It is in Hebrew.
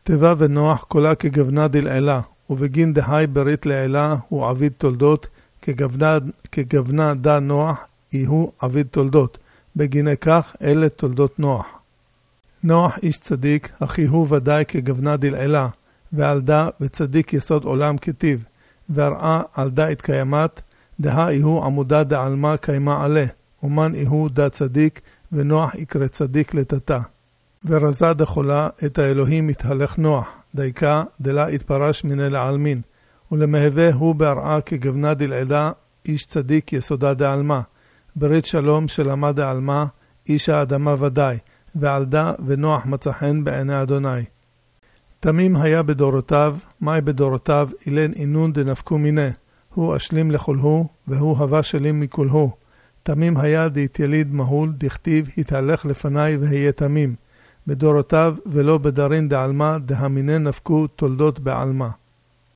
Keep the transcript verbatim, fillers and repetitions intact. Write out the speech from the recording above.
תיבה ונוח קולה כגבנה דלעילה, ובגין דהי ברית לעילה הוא עביד תולדות, כגבנה, כגבנה דה נוח יהוא עביד תולדות, בגיני כך אלה תולדות נוח. נוח איש צדיק, אחי הוא ודאי כגבנה דלעילה, ועל דה וצדיק יסוד עולם כתיב, והראה על דה התקיימת, דה יהוא עמודה דעלמה קיימה עלה, ומן יהוא דה צדיק, ונוח יקרא צדיק לתתה. ורזה דחולה את האלוהים מתהלך נוח, דייקה דלה התפרש מן אל העלמין, ולמהווה הוא בהראה כגבנה דלעילה, איש צדיק יסודה דעלמה, ברית שלום שלמה דעלמה, איש האדמה ודאי, ועל דה ונוח מצא חן בעיני אדוני. תמים היה בדורותיו, מאי בדורותיו אילן אינון דנפקו מיני, הוא אשלים לכל הוא, והוא הווה שלים מכל הוא. תמים היה דהתייליד מהול, דכתיב התהלך לפני והיה תמים, בדורותיו ולא בדרין דעלמה, דהמיני נפקו תולדות בעלמה.